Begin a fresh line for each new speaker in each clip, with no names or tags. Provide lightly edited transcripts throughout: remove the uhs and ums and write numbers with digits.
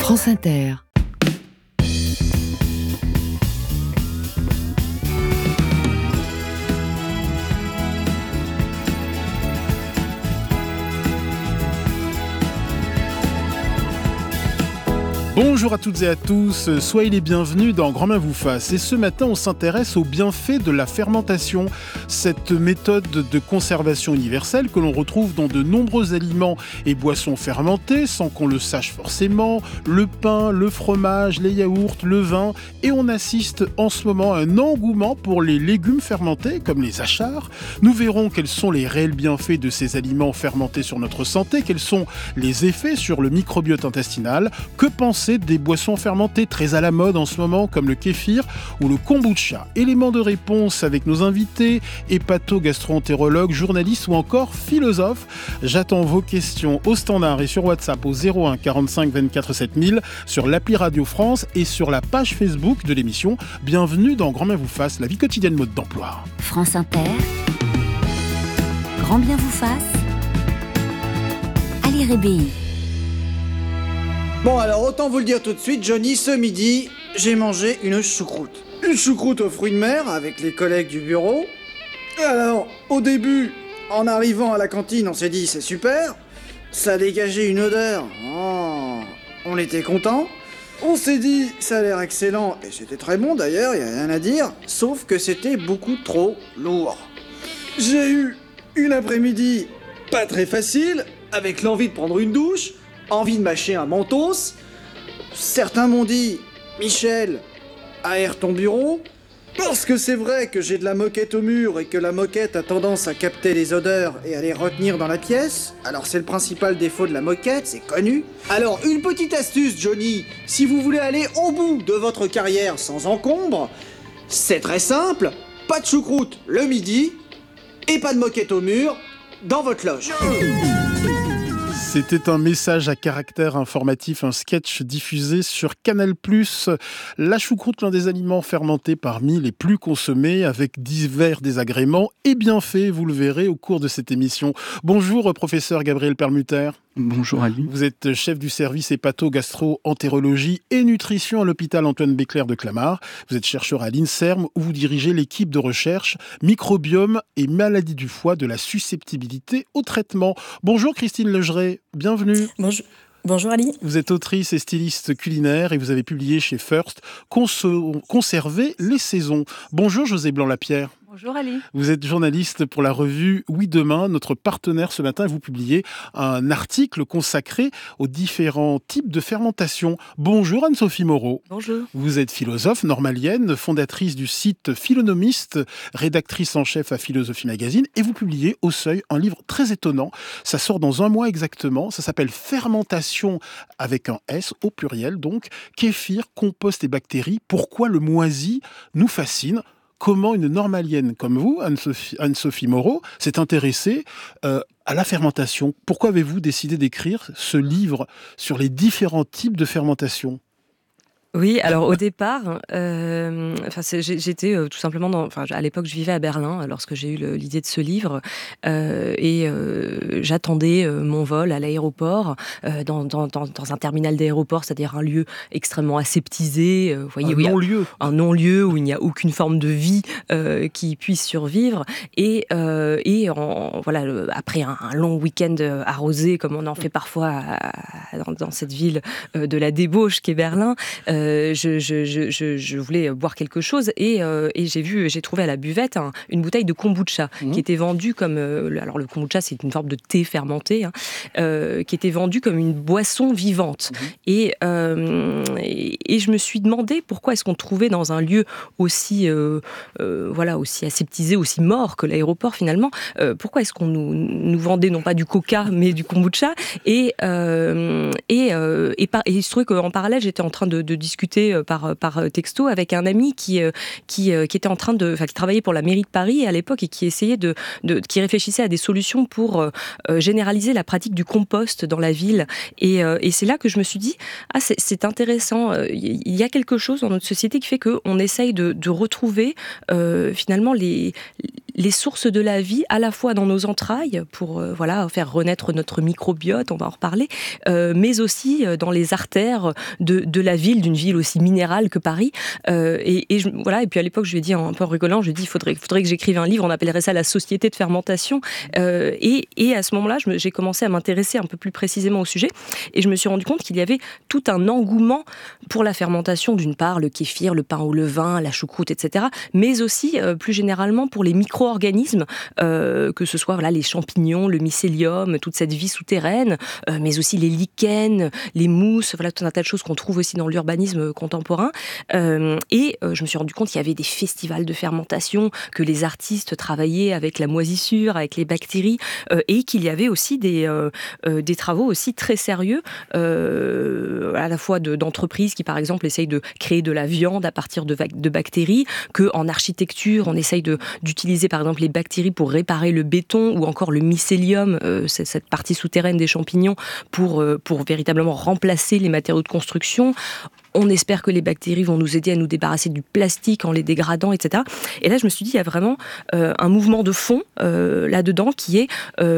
France Inter.
Bonjour à toutes et à tous, soyez les bienvenus dans Grand Main vous fasse. Et ce matin, on s'intéresse aux bienfaits de la fermentation, cette méthode de conservation universelle que l'on retrouve dans de nombreux aliments et boissons fermentés, sans qu'on le sache forcément, le pain, le fromage, les yaourts, le vin. Et on assiste en ce moment à un engouement pour les légumes fermentés, comme les achars. Nous verrons quels sont les réels bienfaits de ces aliments fermentés sur notre santé, quels sont les effets sur le microbiote intestinal, que penser des boissons fermentées très à la mode en ce moment comme le kéfir ou le kombucha. Éléments de réponse avec nos invités, hépato-gastro-entérologues, journalistes ou encore philosophes. J'attends vos questions au standard et sur WhatsApp au 01 45 24 7000, sur l'appli Radio France et sur la page Facebook de l'émission. Bienvenue dans Grand Bien vous fasse, la vie quotidienne mode d'emploi.
France Inter. Grand bien vous fasse. Ali Rébéi.
Bon alors autant vous le dire tout de suite, Johnny, ce midi, j'ai mangé une choucroute. Une choucroute aux fruits de mer avec les collègues du bureau. Alors, au début, en arrivant à la cantine, on s'est dit c'est super. Ça dégageait une odeur. Oh, on était contents. On s'est dit ça a l'air excellent, et c'était très bon d'ailleurs, y a rien à dire. Sauf que c'était beaucoup trop lourd. J'ai eu une après-midi pas très facile, avec l'envie de prendre une douche, envie de mâcher un mentos. Certains m'ont dit « Michel, aère ton bureau », parce que c'est vrai que j'ai de la moquette au mur et que la moquette a tendance à capter les odeurs et à les retenir dans la pièce. Alors c'est le principal défaut de la moquette, c'est connu. Alors une petite astuce, Johnny, si vous voulez aller au bout de votre carrière sans encombre, c'est très simple, pas de choucroute le midi et pas de moquette au mur dans votre loge.
C'était un message à caractère informatif, un sketch diffusé sur Canal+. La choucroute, l'un des aliments fermentés parmi les plus consommés, avec divers désagréments et bienfaits, vous le verrez au cours de cette émission. Bonjour, professeur Gabriel Perlmutter.
Bonjour Ali.
Vous êtes chef du service hépato-gastro-entérologie et nutrition à l'hôpital Antoine Béclair de Clamart. Vous êtes chercheur à l'INSERM où vous dirigez l'équipe de recherche microbiome et maladies du foie de la susceptibilité au traitement. Bonjour Christine Legeret, bienvenue.
Bonjour Ali.
Vous êtes autrice et styliste culinaire et vous avez publié chez First Conserver les saisons. Bonjour José Blanc-Lapierre.
Bonjour Ali.
Vous êtes journaliste pour la revue Oui Demain, notre partenaire ce matin. Vous publiez un article consacré aux différents types de fermentation. Bonjour Anne-Sophie Moreau.
Bonjour.
Vous êtes philosophe normalienne, fondatrice du site Philonomiste, rédactrice en chef à Philosophie Magazine, et vous publiez au Seuil un livre très étonnant. Ça sort dans un mois exactement. Ça s'appelle Fermentation avec un S au pluriel, donc kéfir, compost et bactéries. Pourquoi le moisi nous fascine? Comment une normalienne comme vous, Anne-Sophie Moreau, s'est intéressée à la fermentation. Pourquoi avez-vous décidé d'écrire ce livre sur les différents types de fermentation ?
Oui, alors au départ, j'étais tout simplement à l'époque, je vivais à Berlin lorsque j'ai eu l'idée de ce livre et j'attendais mon vol à l'aéroport, dans un terminal d'aéroport, c'est-à-dire un lieu extrêmement aseptisé. Vous voyez, un non-lieu où il n'y a aucune forme de vie qui puisse survivre. Après un long week-end arrosé, comme on en fait parfois dans cette ville de la débauche qu'est Berlin, je voulais boire quelque chose et j'ai trouvé à la buvette une bouteille de kombucha qui était vendue comme alors le kombucha c'est une forme de thé fermenté qui était vendue comme une boisson vivante et je me suis demandé pourquoi est-ce qu'on trouvait dans un lieu aussi aseptisé, aussi mort que l'aéroport finalement, pourquoi est-ce qu'on nous vendait non pas du coca mais du kombucha et il se trouvait qu'en parallèle j'étais en train de discuter par texto avec un ami qui était en train qui travaillait pour la mairie de Paris à l'époque et qui essayait qui réfléchissait à des solutions pour généraliser la pratique du compost dans la ville. Et c'est là que je me suis dit, c'est intéressant, il y a quelque chose dans notre société qui fait qu'on essaye de retrouver finalement les sources de la vie, à la fois dans nos entrailles, pour faire renaître notre microbiote, on va en reparler, mais aussi dans les artères de la ville, d'une ville aussi minérale que Paris. Et puis à l'époque, je lui ai dit un peu en rigolant, je lui ai dit, il faudrait que j'écrive un livre, on appellerait ça la société de fermentation. Et à ce moment-là, j'ai commencé à m'intéresser un peu plus précisément au sujet, et je me suis rendu compte qu'il y avait tout un engouement pour la fermentation, d'une part, le kéfir, le pain au levain, la choucroute, etc., mais aussi, plus généralement, pour les micro-organismes, que ce soit les champignons, le mycélium, toute cette vie souterraine, mais aussi les lichens, les mousses, tout un tas de choses qu'on trouve aussi dans l'urbanisme contemporain. Et je me suis rendu compte qu'il y avait des festivals de fermentation, que les artistes travaillaient avec la moisissure, avec les bactéries, et qu'il y avait aussi des travaux aussi très sérieux, à la fois d'entreprises qui, par exemple, essayent de créer de la viande à partir de bactéries, qu'en architecture, on essaye d'utiliser, par exemple, les bactéries pour réparer le béton, ou encore le mycélium, cette partie souterraine des champignons, pour véritablement remplacer les matériaux de construction. On espère que les bactéries vont nous aider à nous débarrasser du plastique en les dégradant, etc. Et là, je me suis dit, il y a vraiment un mouvement de fond là-dedans qui est,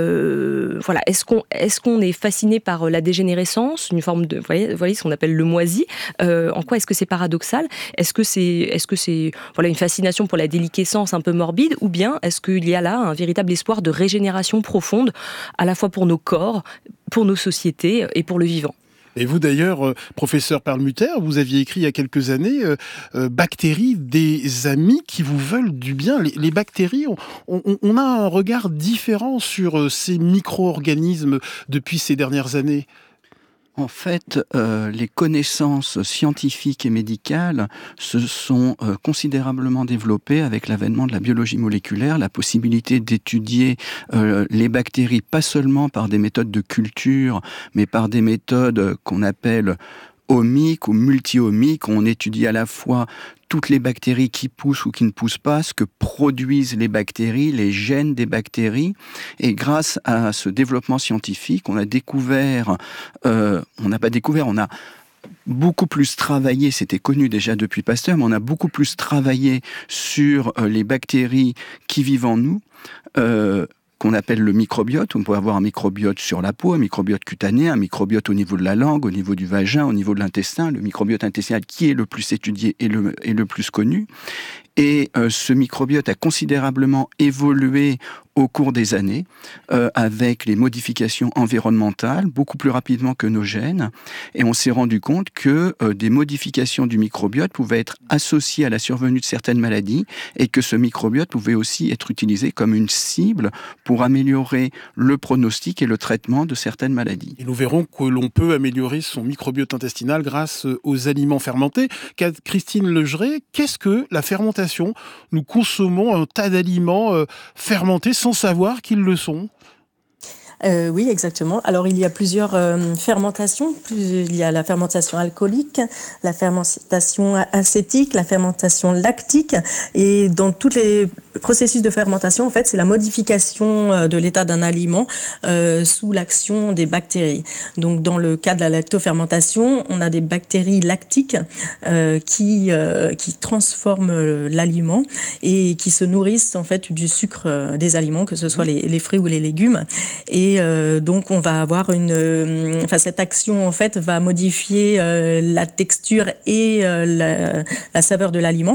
est-ce qu'on est fasciné par la dégénérescence, une forme de, vous voyez ce qu'on appelle le moisi. En quoi est-ce que c'est paradoxal ? Est-ce que c'est une fascination pour la déliquescence un peu morbide, ou bien est-ce qu'il y a là un véritable espoir de régénération profonde, à la fois pour nos corps, pour nos sociétés et pour le vivant ?
Et vous d'ailleurs, professeur Perlmutter, vous aviez écrit il y a quelques années Bactéries, des amis qui vous veulent du bien. Les bactéries, on a un regard différent sur ces micro-organismes depuis ces dernières années.
En fait, les connaissances scientifiques et médicales se sont considérablement développées avec l'avènement de la biologie moléculaire, la possibilité d'étudier les bactéries, pas seulement par des méthodes de culture, mais par des méthodes qu'on appelle omiques ou multi-omiques. On étudie à la fois toutes les bactéries qui poussent ou qui ne poussent pas, ce que produisent les bactéries, les gènes des bactéries. Et grâce à ce développement scientifique, on a beaucoup plus travaillé, c'était connu déjà depuis Pasteur, mais on a beaucoup plus travaillé sur les bactéries qui vivent en nous, qu'on appelle le microbiote. On peut avoir un microbiote sur la peau, un microbiote cutané, un microbiote au niveau de la langue, au niveau du vagin, au niveau de l'intestin, le microbiote intestinal qui est le plus étudié et le plus connu. Et ce microbiote a considérablement évolué au cours des années, avec les modifications environnementales, beaucoup plus rapidement que nos gènes. Et on s'est rendu compte que des modifications du microbiote pouvaient être associées à la survenue de certaines maladies, et que ce microbiote pouvait aussi être utilisé comme une cible pour améliorer le pronostic et le traitement de certaines maladies.
Et nous verrons que l'on peut améliorer son microbiote intestinal grâce aux aliments fermentés. Christine Legeret, qu'est-ce que la fermentation ? Nous consommons un tas d'aliments fermentés sans savoir qu'ils le sont.
Oui, exactement. Alors, il y a plusieurs fermentations. Il y a la fermentation alcoolique, la fermentation acétique, la fermentation lactique. Et dans tous les processus de fermentation, en fait, c'est la modification de l'état d'un aliment sous l'action des bactéries. Donc, dans le cas de la lactofermentation, on a des bactéries lactiques qui transforment l'aliment et qui se nourrissent en fait du sucre des aliments, que ce soit les fruits ou les légumes. Et donc on va avoir cette action en fait va modifier la texture et la saveur de l'aliment.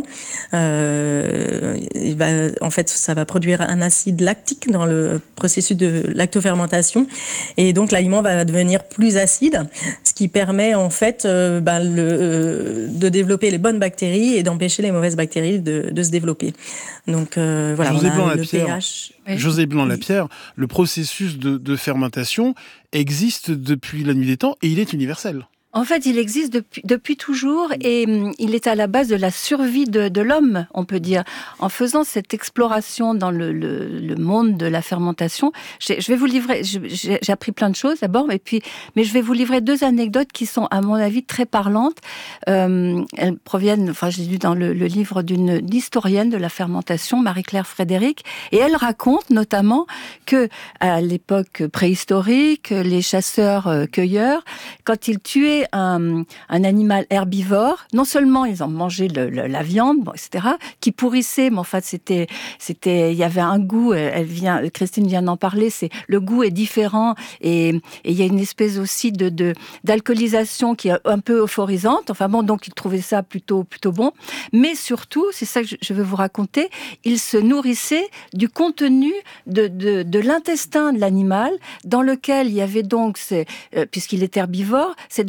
En fait, ça va produire un acide lactique dans le processus de lactofermentation, et donc l'aliment va devenir plus acide, ce qui permet en fait de développer les bonnes bactéries et d'empêcher les mauvaises bactéries de se développer. Donc voilà, on a le pH.
José Blanc-Lapierre, le processus de fermentation existe depuis la nuit des temps et il est universel.
En fait, il existe depuis toujours, et il est à la base de la survie de l'homme, on peut dire. En faisant cette exploration dans le monde de la fermentation, je vais vous livrer, j'ai appris plein de choses d'abord, mais je vais vous livrer 2 anecdotes qui sont, à mon avis, très parlantes. Elles proviennent, j'ai lu dans le livre d'une historienne de la fermentation, Marie-Claire Frédéric, et elle raconte notamment que, à l'époque préhistorique, les chasseurs-cueilleurs, quand ils tuaient c'était un animal herbivore. Non seulement ils en mangeaient la viande, etc., qui pourrissait, mais en fait, il y avait un goût. Christine vient d'en parler. Le goût est différent et il y a une espèce aussi d'alcoolisation qui est un peu euphorisante. Enfin bon, donc ils trouvaient ça plutôt bon. Mais surtout, c'est ça que je veux vous raconter, ils se nourrissaient du contenu de l'intestin de l'animal, dans lequel il y avait donc, puisqu'il est herbivore, cette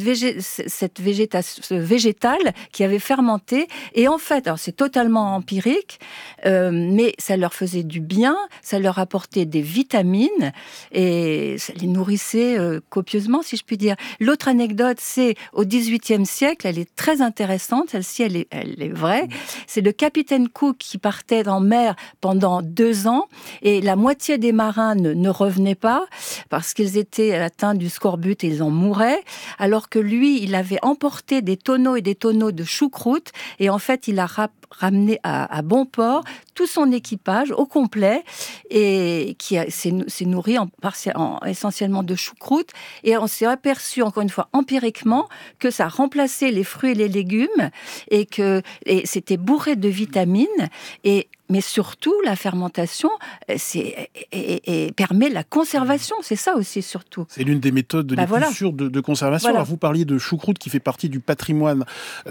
végétale qui avait fermenté. Et en fait, alors c'est totalement empirique, mais ça leur faisait du bien, ça leur apportait des vitamines et ça les nourrissait copieusement, si je puis dire. L'autre anecdote, c'est au XVIIIe siècle, elle est très intéressante, celle-ci, elle est vraie. C'est le capitaine Cook qui partait en mer pendant 2 ans et la moitié des marins ne revenaient pas parce qu'ils étaient atteints du scorbut et ils en mouraient, alors que lui, il avait emporté des tonneaux et des tonneaux de choucroute et en fait, il a ramené à bon port tout son équipage au complet et qui s'est nourri essentiellement de choucroute et on s'est aperçu, encore une fois, empiriquement, que ça remplaçait les fruits et les légumes et c'était bourré de vitamines mais surtout, la fermentation permet la conservation. C'est ça aussi, surtout.
C'est l'une des méthodes les plus sûres de conservation. Voilà. Alors, vous parliez de choucroute qui fait partie du patrimoine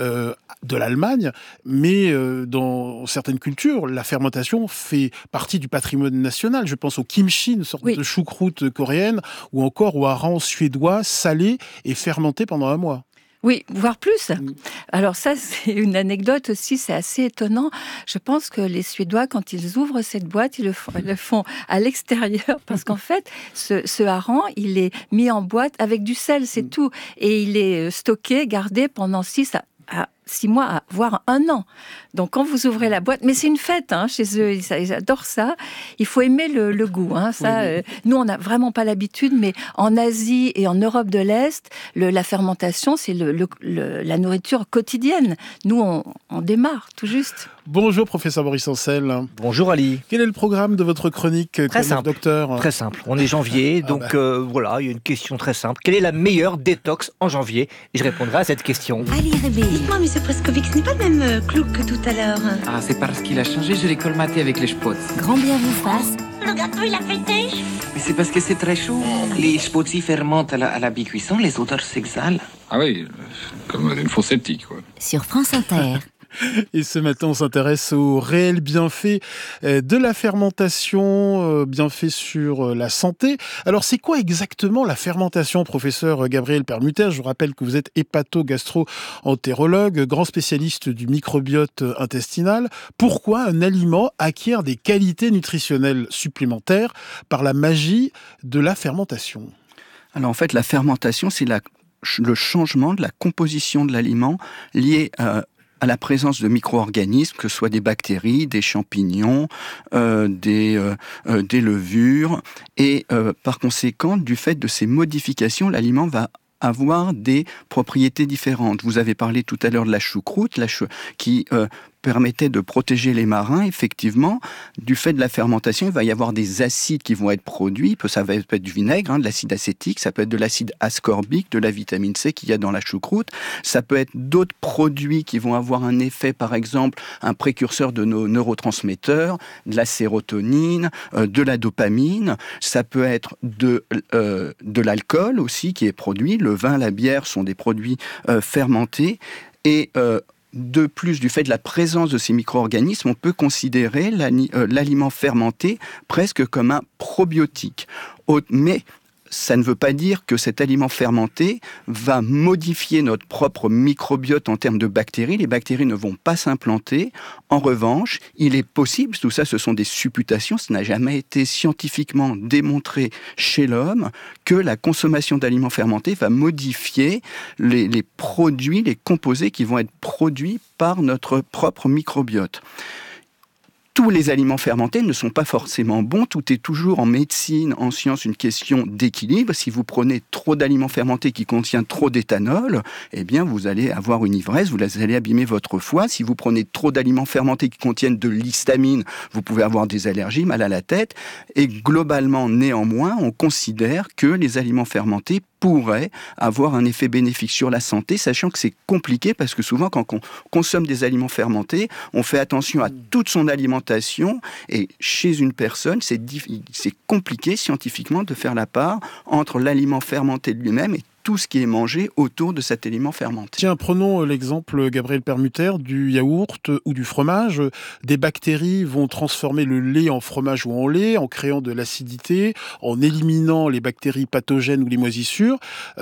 de l'Allemagne, mais dans certaines cultures, la fermentation fait partie du patrimoine national. Je pense au kimchi, une sorte de choucroute coréenne, ou encore au hareng suédois, salé et fermenté pendant 1 mois.
Oui, voire plus. Alors ça, c'est une anecdote aussi, c'est assez étonnant. Je pense que les Suédois, quand ils ouvrent cette boîte, ils le font à l'extérieur parce qu'en fait, ce hareng, il est mis en boîte avec du sel, c'est tout. Et il est stocké, gardé pendant 6 mois, voire 1 an. Donc, quand vous ouvrez la boîte, mais c'est une fête chez eux, ils adorent ça. Il faut aimer le goût. Nous, on n'a vraiment pas l'habitude, mais en Asie et en Europe de l'Est, la fermentation, c'est la nourriture quotidienne. Nous, on démarre tout juste.
Bonjour, professeur Boris Ancel.
Bonjour, Ali.
Quel est le programme de votre chronique
Très simple,
docteur ?
Très simple. On est janvier, donc voilà, il y a une question très simple. Quelle est la meilleure détox en janvier ? Et je répondrai à cette question.
Ali Rébé, dites-moi, monsieur Prescovic, ce n'est pas le même clou que tout à l'heure.
Ah, c'est parce qu'il a changé, je l'ai colmaté avec les spots.
Grand bien vous fasse.
Le gâteau, il a fait sèche.
Mais c'est parce que c'est très chaud. Les spots fermentent à la bicuisson, les odeurs s'exhalent.
Ah oui, comme une fosse septique, quoi.
Sur France Inter.
Et ce matin, on s'intéresse aux réels bienfaits de la fermentation, bienfaits sur la santé. Alors, c'est quoi exactement la fermentation, professeur Gabriel Perlmutter ? Je vous rappelle que vous êtes hépato-gastro-entérologue, grand spécialiste du microbiote intestinal. Pourquoi un aliment acquiert des qualités nutritionnelles supplémentaires par la magie de la fermentation ?
Alors, en fait, la fermentation, c'est le changement de la composition de l'aliment lié à la présence de micro-organismes, que ce soit des bactéries, des champignons, des levures. Et par conséquent, du fait de ces modifications, l'aliment va avoir des propriétés différentes. Vous avez parlé tout à l'heure de la choucroute, qui permettait de protéger les marins. Effectivement, du fait de la fermentation, il va y avoir des acides qui vont être produits. Ça va être du vinaigre, de l'acide acétique, ça peut être de l'acide ascorbique, de la vitamine C qu'il y a dans la choucroute. Ça peut être d'autres produits qui vont avoir un effet, par exemple, un précurseur de nos neurotransmetteurs, de la sérotonine, de la dopamine. Ça peut être de l'alcool aussi qui est produit. Le vin, la bière sont des produits fermentés. Et de plus, du fait de la présence de ces micro-organismes, on peut considérer l'aliment fermenté presque comme un probiotique. Mais ça ne veut pas dire que cet aliment fermenté va modifier notre propre microbiote en termes de bactéries. Les bactéries ne vont pas s'implanter. En revanche, il est possible, tout ça ce sont des supputations, ça n'a jamais été scientifiquement démontré chez l'homme, que la consommation d'aliments fermentés va modifier les produits, les composés qui vont être produits par notre propre microbiote. Tous les aliments fermentés ne sont pas forcément bons. Tout est toujours en médecine, en science, une question d'équilibre. Si vous prenez trop d'aliments fermentés qui contiennent trop d'éthanol, eh bien, vous allez avoir une ivresse, vous allez abîmer votre foie. Si vous prenez trop d'aliments fermentés qui contiennent de l'histamine, vous pouvez avoir des allergies, mal à la tête. Et globalement, néanmoins, on considère que les aliments fermentés pourrait avoir un effet bénéfique sur la santé, sachant que c'est compliqué parce que souvent quand on consomme des aliments fermentés, on fait attention à toute son alimentation et chez une personne, c'est compliqué scientifiquement de faire la part entre l'aliment fermenté de lui-même et tout ce qui est mangé autour de cet aliment fermenté.
Tiens, prenons l'exemple, Gabriel Permuter, du yaourt ou du fromage. Des bactéries vont transformer le lait en fromage ou en lait, en créant de l'acidité, en éliminant les bactéries pathogènes ou les moisissures.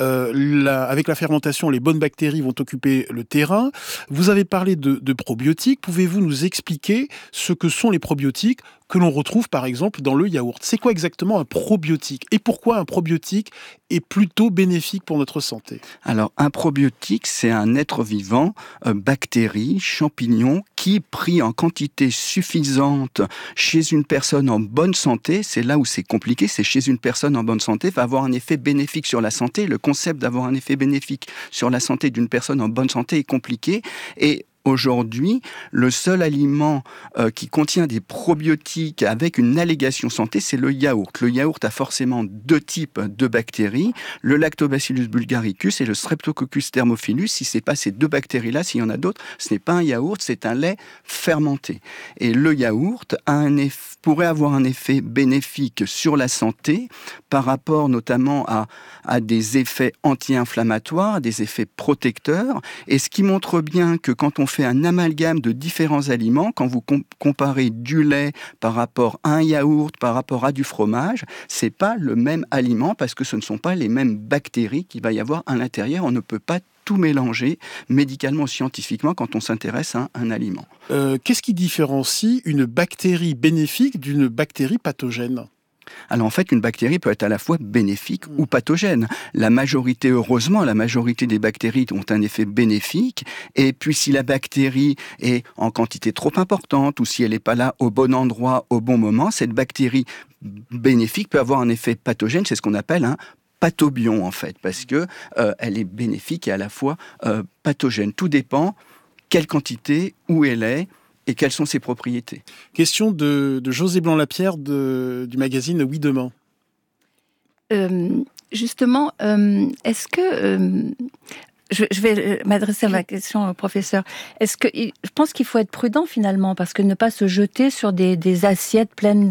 Avec la fermentation, les bonnes bactéries vont occuper le terrain. Vous avez parlé de probiotiques. Pouvez-vous nous expliquer ce que sont les probiotiques que l'on retrouve par exemple dans le yaourt? C'est quoi exactement un probiotique? Et pourquoi un probiotique est plutôt bénéfique pour notre santé?
Alors, un probiotique, c'est un être vivant, bactérie, champignon, qui, pris en quantité suffisante chez une personne en bonne santé, c'est là où c'est compliqué, c'est chez une personne en bonne santé, va avoir un effet bénéfique sur la santé. Le concept d'avoir un effet bénéfique sur la santé d'une personne en bonne santé est compliqué. Et aujourd'hui, le seul aliment qui contient des probiotiques avec une allégation santé, c'est le yaourt. Le yaourt a forcément deux types de bactéries, le Lactobacillus bulgaricus et le Streptococcus thermophilus. Si ce n'est pas ces deux bactéries-là, s'il y en a d'autres, ce n'est pas un yaourt, c'est un lait fermenté. Et le yaourt pourrait avoir un effet bénéfique sur la santé par rapport notamment à des effets anti-inflammatoires, des effets protecteurs. Et ce qui montre bien que quand on fait un amalgame de différents aliments, quand vous comparez du lait par rapport à un yaourt, par rapport à du fromage, c'est pas le même aliment parce que ce ne sont pas les mêmes bactéries qu'il va y avoir à l'intérieur. On ne peut pas tout mélanger médicalement, scientifiquement quand on s'intéresse à un aliment.
Qu'est-ce qui différencie une bactérie bénéfique d'une bactérie pathogène ?
Alors en fait, une bactérie peut être à la fois bénéfique ou pathogène. Heureusement, la majorité des bactéries ont un effet bénéfique. Et puis si la bactérie est en quantité trop importante ou si elle n'est pas là au bon endroit, au bon moment, cette bactérie bénéfique peut avoir un effet pathogène. C'est ce qu'on appelle un pathobion en fait, parce que elle est bénéfique et à la fois pathogène. Tout dépend quelle quantité, où elle est, et quelles sont ses propriétés.
Question de José Blanc-Lapierre du magazine Oui Demain.
Justement, est-ce que... Je vais m'adresser à ma question, professeur. Je pense qu'il faut être prudent finalement, parce que ne pas se jeter sur des assiettes pleines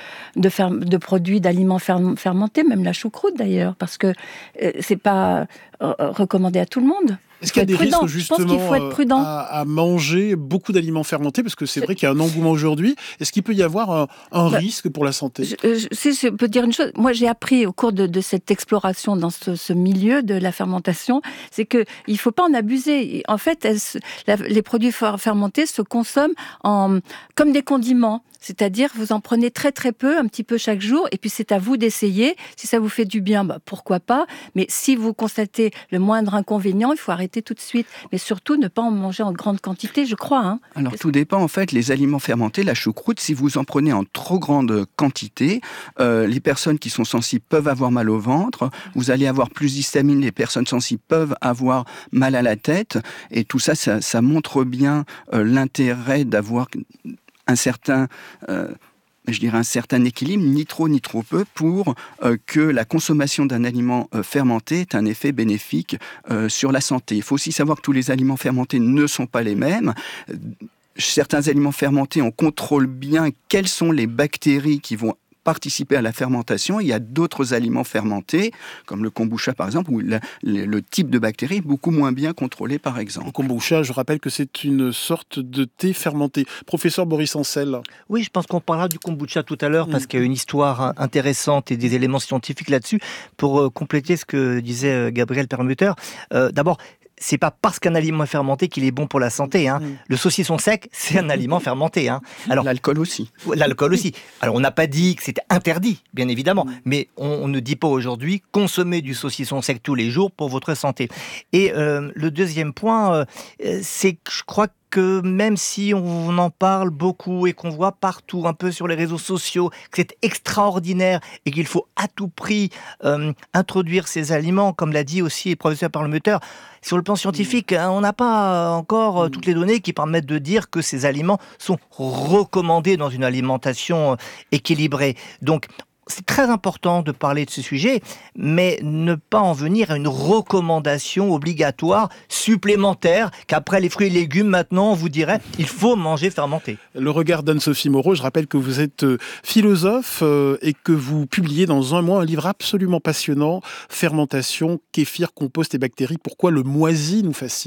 de produits, d'aliments fermentés, même la choucroute d'ailleurs, parce que c'est pas recommandé à tout le monde.
Est-ce qu'il y a des risques justement à manger beaucoup d'aliments fermentés? Parce que c'est vrai qu'il y a un engouement aujourd'hui. Est-ce qu'il peut y avoir un risque pour la santé?
Si je peux dire une chose, moi j'ai appris au cours de cette exploration dans ce milieu de la fermentation, c'est qu'il ne faut pas en abuser. En fait, les produits fermentés se consomment comme des condiments. C'est-à-dire, vous en prenez très très peu, un petit peu chaque jour, et puis c'est à vous d'essayer. Si ça vous fait du bien, pourquoi pas. Mais si vous constatez le moindre inconvénient, il faut arrêter tout de suite. Mais surtout, ne pas en manger en grande quantité, je crois.
Alors, tout dépend, en fait, les aliments fermentés, la choucroute, si vous en prenez en trop grande quantité, les personnes qui sont sensibles peuvent avoir mal au ventre, vous allez avoir plus d'histamine, les personnes sensibles peuvent avoir mal à la tête, et tout ça, ça montre bien l'intérêt d'avoir un certain équilibre, ni trop ni trop peu, pour que la consommation d'un aliment fermenté ait un effet bénéfique sur la santé. Il faut aussi savoir que tous les aliments fermentés ne sont pas les mêmes. Certains aliments fermentés, on contrôle bien quelles sont les bactéries qui vont participer à la fermentation. Il y a d'autres aliments fermentés, comme le kombucha par exemple, où le type de bactérie est beaucoup moins bien contrôlé par exemple.
Le kombucha, je rappelle que c'est une sorte de thé fermenté. Professeur Boris Ancel.
Oui, je pense qu'on parlera du kombucha tout à l'heure parce qu'il y a une histoire intéressante et des éléments scientifiques là-dessus. Pour compléter ce que disait Gabriel Permuter, d'abord, c'est pas parce qu'un aliment est fermenté qu'il est bon pour la santé. Le saucisson sec, c'est un aliment fermenté.
Alors, l'alcool aussi.
L'alcool aussi. Alors, on n'a pas dit que c'était interdit, bien évidemment, mais on ne dit pas aujourd'hui consommer du saucisson sec tous les jours pour votre santé. Et le deuxième point, c'est que je crois que même si on en parle beaucoup et qu'on voit partout, un peu sur les réseaux sociaux, que c'est extraordinaire et qu'il faut à tout prix introduire ces aliments, comme l'a dit aussi le professeur Permuter, sur le plan scientifique, on n'a pas encore toutes les données qui permettent de dire que ces aliments sont recommandés dans une alimentation équilibrée. Donc, c'est très important de parler de ce sujet, mais ne pas en venir à une recommandation obligatoire supplémentaire qu'après les fruits et légumes, maintenant, on vous dirait il faut manger fermenté.
Le regard d'Anne-Sophie Moreau, je rappelle que vous êtes philosophe et que vous publiez dans un mois un livre absolument passionnant, Fermentation, kéfir, compost et bactéries. Pourquoi le moisi nous fascine ?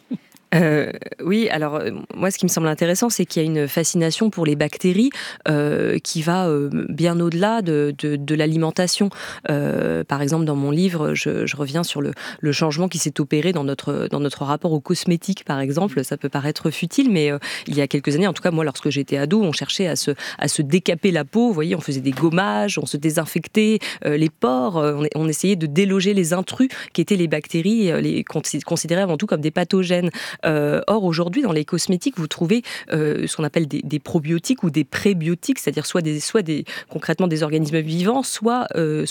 Oui, alors moi ce qui me semble intéressant, c'est qu'il y a une fascination pour les bactéries qui va bien au-delà de l'alimentation. Par exemple, dans mon livre, je reviens sur le changement qui s'est opéré dans notre rapport aux cosmétiques, par exemple. Ça peut paraître futile, mais il y a quelques années, en tout cas moi, lorsque j'étais ado, on cherchait à se décaper la peau. Vous voyez, on faisait des gommages, on se désinfectait les pores, on essayait de déloger les intrus qui étaient les bactéries, considérées avant tout comme des pathogènes. Or, aujourd'hui, dans les cosmétiques, vous trouvez ce qu'on appelle des probiotiques ou des prébiotiques, c'est-à-dire soit concrètement des organismes vivants, soit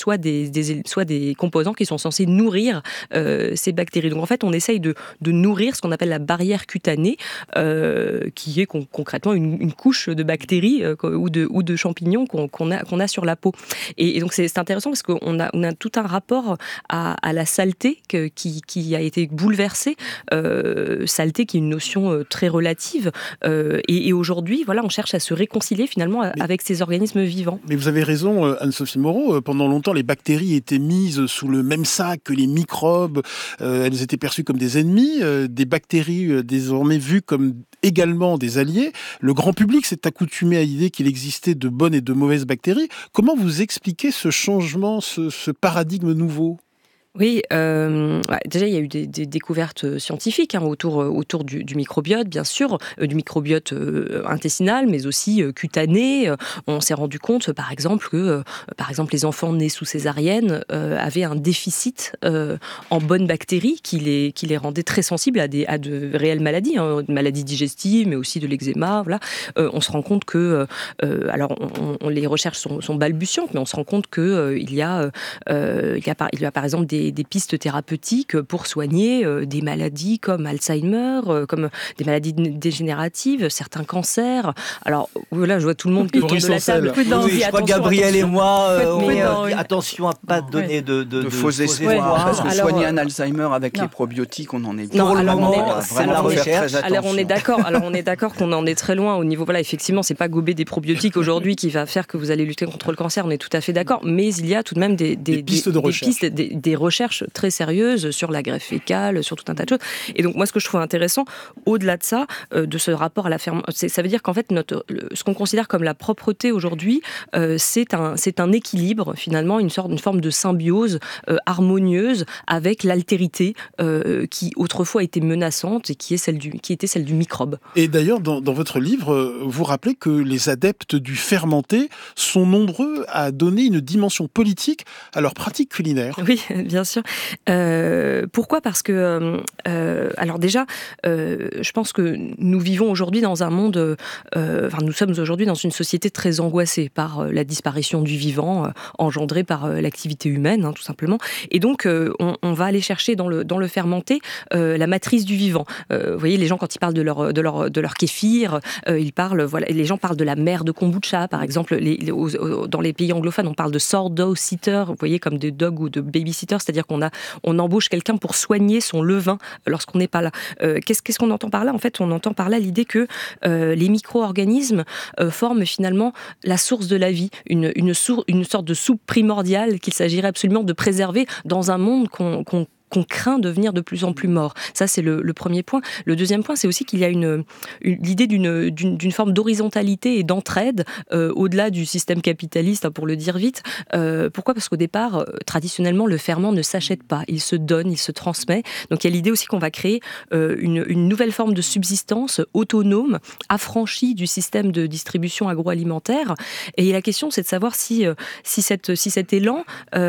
des composants qui sont censés nourrir ces bactéries. Donc, en fait, on essaye de nourrir ce qu'on appelle la barrière cutanée, qui est concrètement une couche de bactéries ou de champignons qu'on a sur la peau. Et donc, c'est intéressant parce qu'on a tout un rapport à la saleté qui a été bouleversée. Saleté qui est une notion très relative. Et aujourd'hui, voilà, on cherche à se réconcilier finalement avec ces organismes vivants.
Mais vous avez raison, Anne-Sophie Moreau. Pendant longtemps, les bactéries étaient mises sous le même sac que les microbes. Elles étaient perçues comme des ennemis. Des bactéries désormais vues comme également des alliés. Le grand public s'est accoutumé à l'idée qu'il existait de bonnes et de mauvaises bactéries. Comment vous expliquez ce changement, ce paradigme nouveau ?
Oui, déjà il y a eu des découvertes scientifiques autour du microbiote, bien sûr, du microbiote intestinal, mais aussi cutané. On s'est rendu compte, par exemple, que les enfants nés sous césarienne avaient un déficit en bonnes bactéries qui les rendait très sensibles à de réelles maladies, maladies digestives, mais aussi de l'eczéma. Voilà. On se rend compte que, les recherches sont balbutiantes, mais on se rend compte que il y a par exemple des pistes thérapeutiques pour soigner des maladies comme Alzheimer, comme des maladies dégénératives, certains cancers. Alors voilà, je vois tout le monde qui tourne de la table.
Oui, je crois que Gabriel et moi, on dit attention à ne pas donner de
faux espoirs. Parce que soigner un Alzheimer avec les probiotiques, on en est
pour le moment vraiment faire très attention.
Alors on est d'accord qu'on en est très loin au niveau. Voilà, effectivement, c'est pas gober des probiotiques aujourd'hui qui va faire que vous allez lutter contre le cancer. On est tout à fait d'accord, mais il y a tout de même des
pistes de recherche.
Des recherches très sérieuses sur la greffe fécale, sur tout un tas de choses. Et donc moi, ce que je trouve intéressant, au-delà de ça, de ce rapport à la fermentation, ça veut dire qu'en fait, ce qu'on considère comme la propreté aujourd'hui, c'est un équilibre, finalement, une forme de symbiose harmonieuse avec l'altérité qui autrefois était menaçante et qui était celle du microbe.
Et d'ailleurs, dans votre livre, vous rappelez que les adeptes du fermenté sont nombreux à donner une dimension politique à leur pratique culinaire.
Oui, bien sûr. Pourquoi ? Parce que, alors déjà, je pense que nous vivons aujourd'hui dans un monde, nous sommes aujourd'hui dans une société très angoissée par la disparition du vivant, engendrée par l'activité humaine, tout simplement. Et donc, on va aller chercher dans le fermenté la matrice du vivant. Vous voyez, les gens, quand ils parlent de leur kéfir, les gens parlent de la mère de kombucha, par exemple. Dans les pays anglophones, on parle de sourdough sitter, vous voyez, comme de dog ou de babysitter, c'est-à-dire qu'on embauche quelqu'un pour soigner son levain lorsqu'on n'est pas là. Qu'est-ce qu'on entend par là ? En fait, on entend par là l'idée que les micro-organismes forment finalement la source de la vie, une sorte de soupe primordiale qu'il s'agirait absolument de préserver dans un monde qu'on craint devenir de plus en plus mort. Ça, c'est le premier point. Le deuxième point, c'est aussi qu'il y a l'idée d'une forme d'horizontalité et d'entraide au-delà du système capitaliste, pour le dire vite. Pourquoi ? Parce qu'au départ, traditionnellement, le ferment ne s'achète pas. Il se donne, il se transmet. Donc, il y a l'idée aussi qu'on va créer une nouvelle forme de subsistance autonome, affranchie du système de distribution agroalimentaire. Et la question, c'est de savoir si cet élan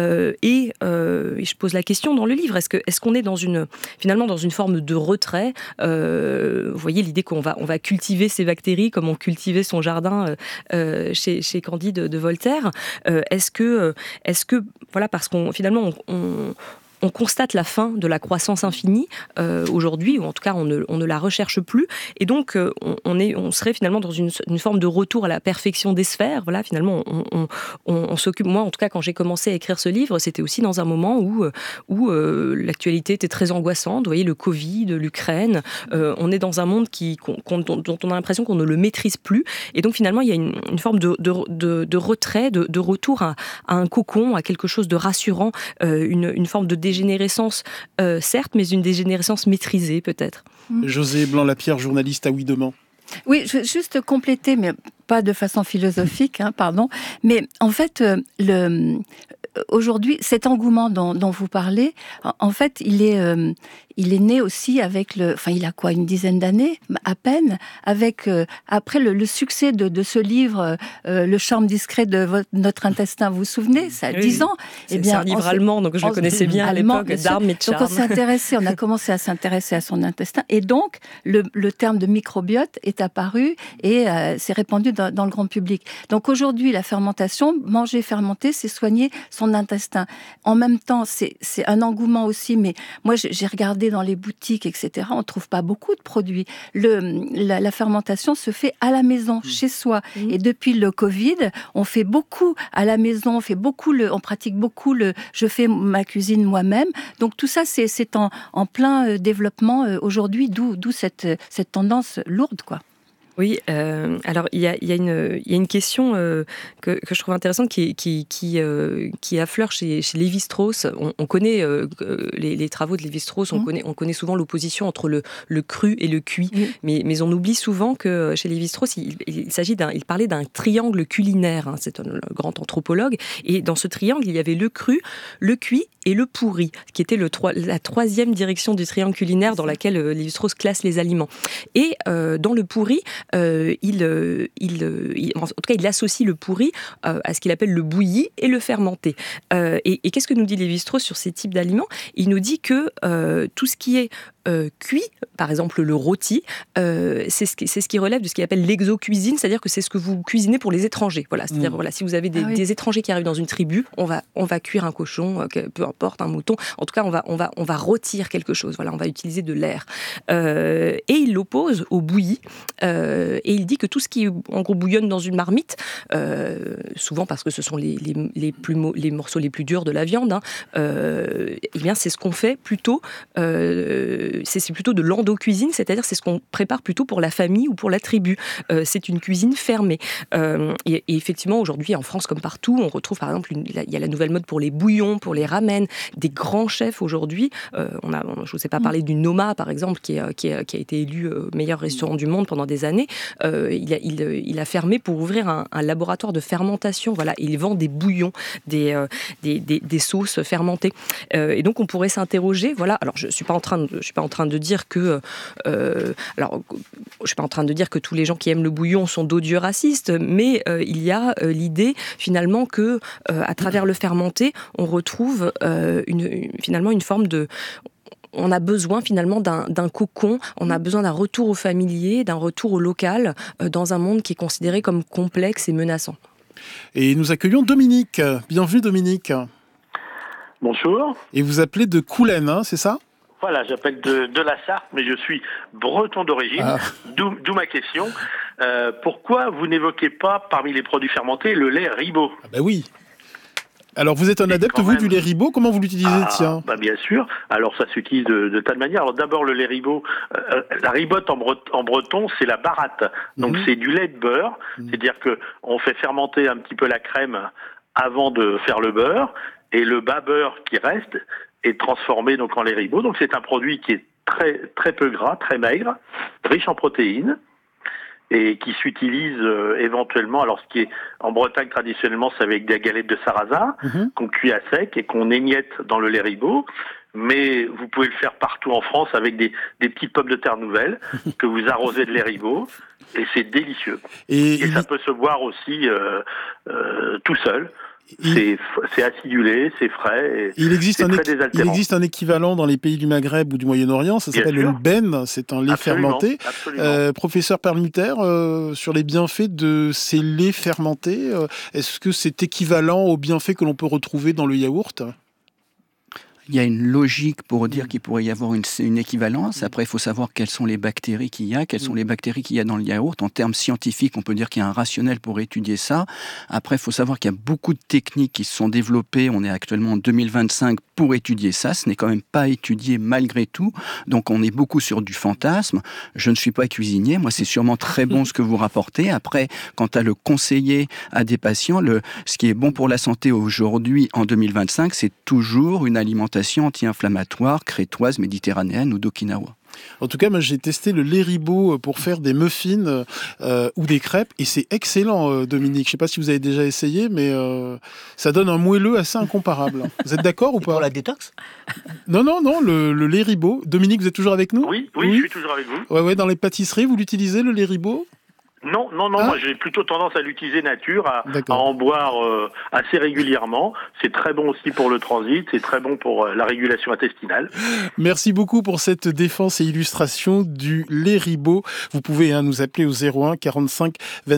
et je pose la question dans le livre, est-ce qu'on est finalement dans une forme de retrait ? Vous voyez l'idée qu'on va cultiver ces bactéries comme on cultivait son jardin chez Candide de Voltaire. Est-ce que voilà, parce qu'on finalement on constate la fin de la croissance infinie aujourd'hui, ou en tout cas on ne la recherche plus, et donc on serait finalement dans une forme de retour à la perfection des sphères. Voilà, finalement on s'occupe. Moi, en tout cas, quand j'ai commencé à écrire ce livre, c'était aussi dans un moment où l'actualité était très angoissante. Vous voyez, le Covid, l'Ukraine, on est dans un monde dont on a l'impression qu'on ne le maîtrise plus, et donc finalement il y a une forme de retrait, de retour à un cocon, à quelque chose de rassurant, une forme de dégénérescence, certes, mais une dégénérescence maîtrisée peut-être.
José Blanc-Lapierre, journaliste à Oui Demain.
Oui, je vais juste compléter, mais pas de façon philosophique, pardon. Mais en fait, aujourd'hui, cet engouement dont vous parlez, en fait, il est né aussi avec il a quoi, une dizaine d'années, à peine, avec après le succès de ce livre, Le charme discret de notre intestin. Vous vous souvenez, ça a 10 ans.
C'est un livre allemand, donc je le connaissais bien à l'époque, Darm mit Charme.
Donc on a commencé à s'intéresser à son intestin, et donc le terme de microbiote est apparu et s'est répandu dans le grand public. Donc aujourd'hui, la fermentation, manger fermenté, c'est soigner son intestin. En même temps, c'est un engouement aussi, mais moi j'ai regardé dans les boutiques, etc., on ne trouve pas beaucoup de produits. La fermentation se fait à la maison, chez soi. Et depuis le Covid, on fait beaucoup à la maison, on pratique beaucoup je fais ma cuisine moi-même. Donc tout ça, c'est en plein développement aujourd'hui, d'où cette tendance lourde, quoi.
Oui, alors il y a une question que je trouve intéressante qui affleure chez Lévi-Strauss. On connaît les travaux de Lévi-Strauss, on connaît souvent l'opposition entre le cru et le cuit, mais on oublie souvent que chez Lévi-Strauss, il parlait d'un triangle culinaire. C'est un grand anthropologue, et dans ce triangle, il y avait le cru, le cuit et le pourri, qui était la troisième direction du triangle culinaire dans laquelle Lévi-Strauss classe les aliments. Et dans le pourri, en tout cas, il associe le pourri à ce qu'il appelle le bouilli et le fermenté. Et qu'est-ce que nous dit Lévi-Strauss sur ces types d'aliments ? Il nous dit que tout ce qui est cuit, par exemple le rôti, c'est ce qui relève de ce qu'il appelle l'exo-cuisine, c'est-à-dire que c'est ce que vous cuisinez pour les étrangers. Voilà, c'est-à-dire si vous avez des étrangers qui arrivent dans une tribu, on va cuire un cochon, peu importe, un mouton. En tout cas, on va rôtir quelque chose. Voilà, on va utiliser de l'air. Et il l'oppose au bouilli. Et il dit que tout ce qui, en gros, bouillonne dans une marmite, souvent parce que ce sont les morceaux les plus durs de la viande, eh bien, c'est ce qu'on fait plutôt. C'est plutôt de l'endocuisine, c'est-à-dire c'est ce qu'on prépare plutôt pour la famille ou pour la tribu. C'est une cuisine fermée. Et effectivement, aujourd'hui, en France comme partout, on retrouve par exemple, il y a la nouvelle mode pour les bouillons, pour les ramen, des grands chefs aujourd'hui. Je ne vous ai pas parlé du Noma, par exemple, qui a été élu meilleur restaurant du monde pendant des années. Il a fermé pour ouvrir un laboratoire de fermentation. Voilà, il vend des bouillons, des sauces fermentées. Et donc, on pourrait s'interroger. Voilà, alors je suis pas en train de dire que je suis pas en train de dire que tous les gens qui aiment le bouillon sont d'odieux racistes, mais il y a l'idée finalement que à travers le fermenté, on retrouve finalement une forme de... On a besoin finalement d'un cocon, on a besoin d'un retour au familier, d'un retour au local, dans un monde qui est considéré comme complexe et menaçant.
Et nous accueillons Dominique. Bienvenue Dominique.
Bonjour.
Et vous appelez de Coulennes, c'est ça ?
Voilà, j'appelle de la Sarthe, mais je suis breton d'origine, d'où ma question. Pourquoi vous n'évoquez pas, parmi les produits fermentés, le lait Ribot ?
Ben oui. Alors vous êtes un adepte, vous, du lait Ribot, comment vous l'utilisez, tiens ?
Bien sûr, alors ça s'utilise de tas de manières. Alors d'abord le lait Ribot, la ribote en breton, c'est la baratte, donc c'est du lait de beurre, c'est-à-dire qu'on fait fermenter un petit peu la crème avant de faire le beurre, et le bas beurre qui reste est transformé donc en lait Ribot. Donc c'est un produit qui est très, très peu gras, très maigre, riche en protéines, et qui s'utilise éventuellement, alors ce qui est en Bretagne traditionnellement, c'est avec des galettes de sarrasin qu'on cuit à sec et qu'on émiette dans le lait Ribot. Mais vous pouvez le faire partout en France avec des petites pommes de terre nouvelles que vous arrosez de lait Ribot, et c'est délicieux. Et ça peut se boire aussi tout seul. C'est acidulé, c'est frais.
Il existe un équivalent dans les pays du Maghreb ou du Moyen-Orient, ça s'appelle le ben, c'est un lait fermenté. Professeur Perlmutter, sur les bienfaits de ces laits fermentés, est-ce que c'est équivalent aux bienfaits que l'on peut retrouver dans le yaourt ?
Il y a une logique pour dire qu'il pourrait y avoir une équivalence. Après, il faut savoir quelles sont les bactéries qu'il y a, quelles sont les bactéries qu'il y a dans le yaourt. En termes scientifiques, on peut dire qu'il y a un rationnel pour étudier ça. Après, il faut savoir qu'il y a beaucoup de techniques qui se sont développées. On est actuellement en 2025 pour étudier ça. Ce n'est quand même pas étudié malgré tout. Donc, on est beaucoup sur du fantasme. Je ne suis pas cuisinier. Moi, c'est sûrement très bon ce que vous rapportez. Après, quant à le conseiller à des patients, ce qui est bon pour la santé aujourd'hui, en 2025, c'est toujours une alimentation anti-inflammatoire, crétoise, méditerranéenne ou d'Okinawa.
En tout cas, moi, j'ai testé le lait Ribot pour faire des muffins ou des crêpes et c'est excellent, Dominique. Je ne sais pas si vous avez déjà essayé, mais ça donne un moelleux assez incomparable. Vous êtes d'accord ou pas ?
Pour la détox ?
Non, le lait Ribot. Dominique, vous êtes toujours avec nous ?
Oui, je suis toujours avec vous.
Ouais, dans les pâtisseries, vous l'utilisez, le lait Ribot ?
Non, moi j'ai plutôt tendance à l'utiliser nature, à en boire assez régulièrement. C'est très bon aussi pour le transit, c'est très bon pour la régulation intestinale.
Merci beaucoup pour cette défense et illustration du lait Ribot. Vous pouvez nous appeler au 01 45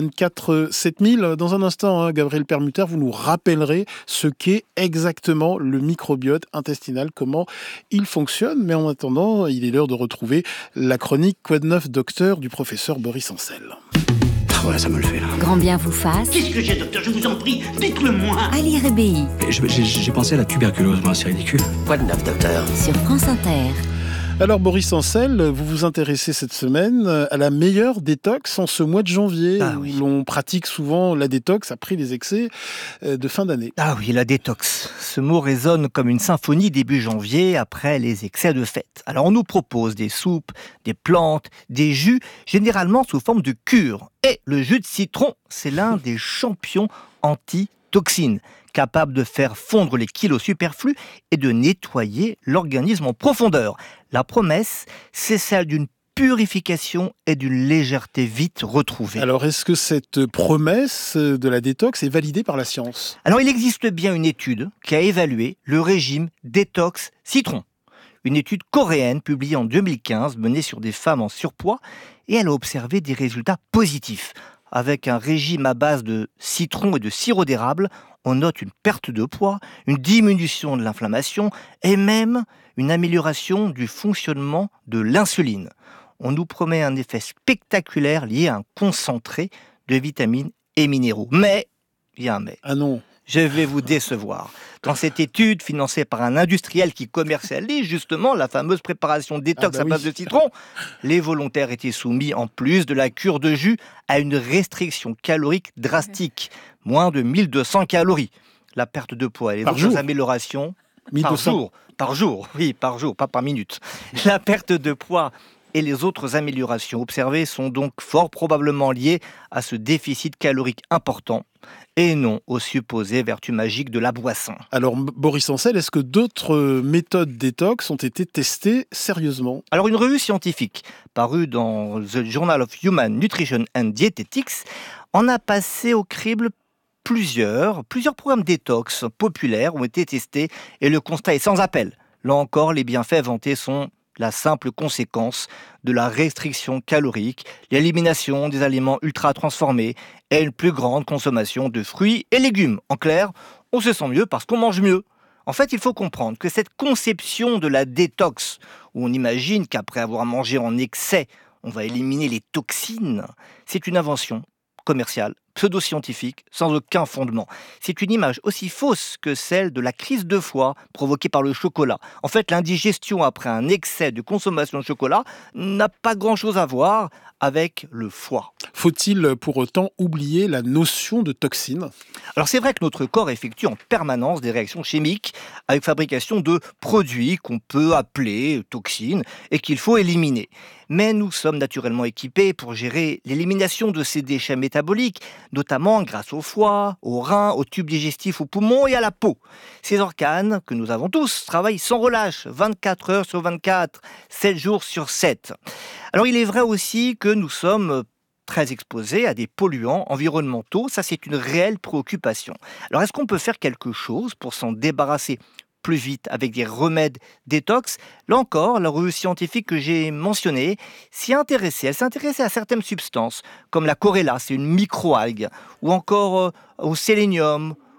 24 7000. Dans un instant, Gabriel Permuter, vous nous rappellerez ce qu'est exactement le microbiote intestinal, comment il fonctionne. Mais en attendant, il est l'heure de retrouver la chronique Quoi de neuf, docteur, du professeur Boris Ancel.
Voilà, ça me le fait là.
Grand bien vous fasse.
Qu'est-ce que j'ai, docteur? Je vous en prie, dites-le-moi.
Ali Rébéi.
J'ai pensé à la tuberculose, moi, c'est ridicule. Quoi de neuf, docteur?
Sur France Inter.
Alors Boris Ancel, vous vous intéressez cette semaine à la meilleure détox en ce mois de janvier, où l'on pratique souvent la détox après les excès de fin d'année.
Ah oui, la détox. Ce mot résonne comme une symphonie début janvier après les excès de fête. Alors on nous propose des soupes, des plantes, des jus, généralement sous forme de cure. Et le jus de citron, c'est l'un des champions anti-toxines, capable de faire fondre les kilos superflus et de nettoyer l'organisme en profondeur. La promesse, c'est celle d'une purification et d'une légèreté vite retrouvée.
Alors, est-ce que cette promesse de la détox est validée par la science ?
Alors, il existe bien une étude qui a évalué le régime détox citron. Une étude coréenne publiée en 2015, menée sur des femmes en surpoids, et elle a observé des résultats positifs. Avec un régime à base de citron et de sirop d'érable, on note une perte de poids, une diminution de l'inflammation et même une amélioration du fonctionnement de l'insuline. On nous promet un effet spectaculaire lié à un concentré de vitamines et minéraux. Mais, il y a un mais.
Ah non.
Je vais vous décevoir. Dans cette étude financée par un industriel qui commercialise justement la fameuse préparation détox à base de citron, les volontaires étaient soumis, en plus de la cure de jus, à une restriction calorique drastique. Moins de 1200 calories. La perte de poids et les autres améliorations...
1200.
Par jour, pas par minute. La perte de poids et les autres améliorations observées sont donc fort probablement liées à ce déficit calorique important et non aux supposées vertus magiques de la boisson.
Alors, Boris Ancel, est-ce que d'autres méthodes détox ont été testées sérieusement ?
Alors, une revue scientifique parue dans The Journal of Human Nutrition and Dietetics en a passé au crible plusieurs programmes détox populaires ont été testés et le constat est sans appel. Là encore, les bienfaits vantés sont la simple conséquence de la restriction calorique, l'élimination des aliments ultra transformés et une plus grande consommation de fruits et légumes. En clair, on se sent mieux parce qu'on mange mieux. En fait, il faut comprendre que cette conception de la détox, où on imagine qu'après avoir mangé en excès, on va éliminer les toxines, c'est une invention commerciale, pseudo-scientifique, sans aucun fondement. C'est une image aussi fausse que celle de la crise de foie provoquée par le chocolat. En fait, l'indigestion après un excès de consommation de chocolat n'a pas grand-chose à voir avec le foie.
Faut-il pour autant oublier la notion de toxine ?
Alors c'est vrai que notre corps effectue en permanence des réactions chimiques avec fabrication de produits qu'on peut appeler toxines et qu'il faut éliminer. Mais nous sommes naturellement équipés pour gérer l'élimination de ces déchets métaboliques, notamment grâce au foie, aux reins, aux tubes digestifs, aux poumons et à la peau. Ces organes que nous avons tous travaillent sans relâche, 24 heures sur 24, 7 jours sur 7. Alors il est vrai aussi que nous sommes très exposés à des polluants environnementaux, ça c'est une réelle préoccupation. Alors est-ce qu'on peut faire quelque chose pour s'en débarrasser plus vite avec des remèdes détox? Là encore, la revue scientifique que j'ai mentionnée s'y intéressait. Elle s'intéressait à certaines substances, comme la chlorella, c'est une microalgue, ou encore au sélénium,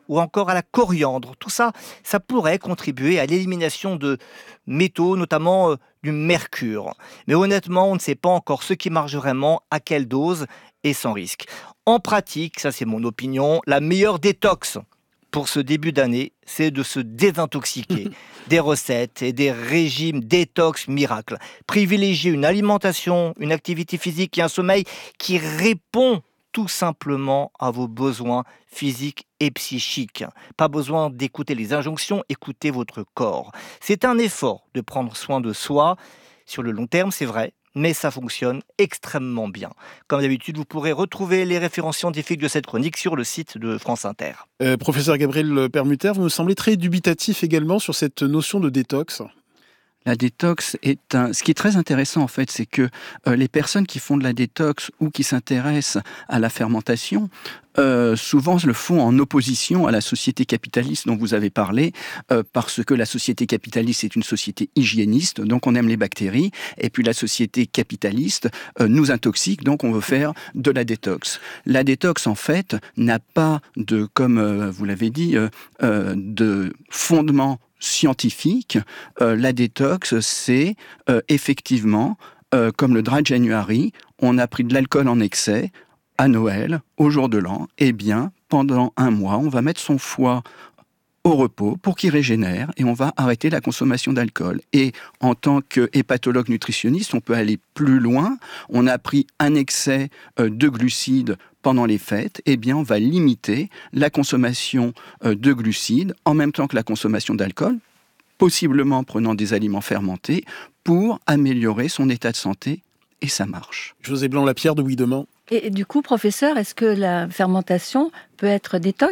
ou encore à la coriandre. Tout ça, ça pourrait contribuer à l'élimination de métaux, notamment du mercure. Mais honnêtement, on ne sait pas encore ce qui marche vraiment, à quelle dose et sans risque. En pratique, ça c'est mon opinion, la meilleure détox pour ce début d'année, c'est de se désintoxiquer. Des recettes et des régimes détox miracles. Privilégier une alimentation, une activité physique et un sommeil qui répond tout simplement à vos besoins physiques et psychiques. Pas besoin d'écouter les injonctions, écoutez votre corps. C'est un effort de prendre soin de soi. Sur le long terme, c'est vrai, mais ça fonctionne extrêmement bien. Comme d'habitude, vous pourrez retrouver les références scientifiques de cette chronique sur le site de France Inter.
Professeur Gabriel Permuter, vous me semblez très dubitatif également sur cette notion de détox.
La détox ce qui est très intéressant en fait, c'est que les personnes qui font de la détox ou qui s'intéressent à la fermentation, souvent le font en opposition à la société capitaliste dont vous avez parlé, parce que la société capitaliste est une société hygiéniste, donc on aime les bactéries, et puis la société capitaliste nous intoxique, donc on veut faire de la détox. La détox en fait n'a pas de, comme vous l'avez dit, de fondement scientifique. La détox, c'est effectivement, comme le Dry January, on a pris de l'alcool en excès à Noël, au jour de l'an, eh bien, pendant un mois, on va mettre son foie au repos pour qu'il régénère et on va arrêter la consommation d'alcool. Et en tant qu'hépatologue nutritionniste, on peut aller plus loin. On a pris un excès de glucides pendant les fêtes, eh bien on va limiter la consommation de glucides en même temps que la consommation d'alcool, possiblement en prenant des aliments fermentés pour améliorer son état de santé et ça marche.
José Blanc-Lapierre de Oui-Demain.
Et du coup, professeur, est-ce que la fermentation peut être détox ?